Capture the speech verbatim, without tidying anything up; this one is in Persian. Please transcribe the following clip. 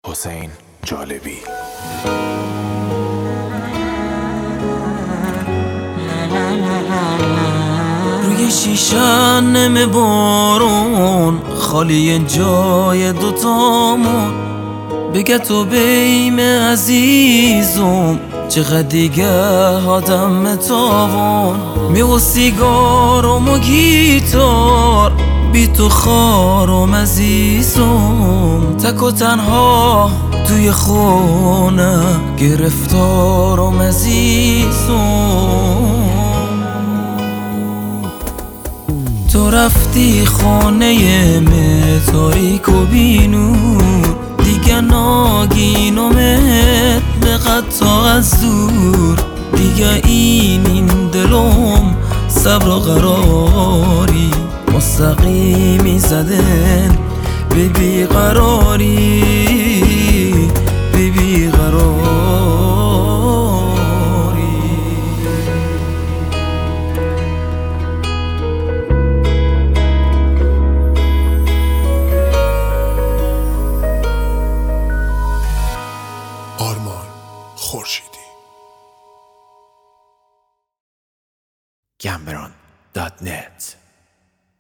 حسین جالبی. روی شیشه نم بارون خالی جای دوتامون، بگه تو بیم عزیزم چقدر دیگه آدم تاوان. میو سیگارم و گیتار بی تو خارم عزیزم، تک و تنها توی خونه گرفتارم عزیزم. تو رفتی خانه من تاریک و بینور، دیگه ناگینمت به قطع از دور. دیگه این این دلم صبر و قراری مستقیمی زدن به بیقراری، به بیقراری. آرمان خورشیدی. گمبران دات نت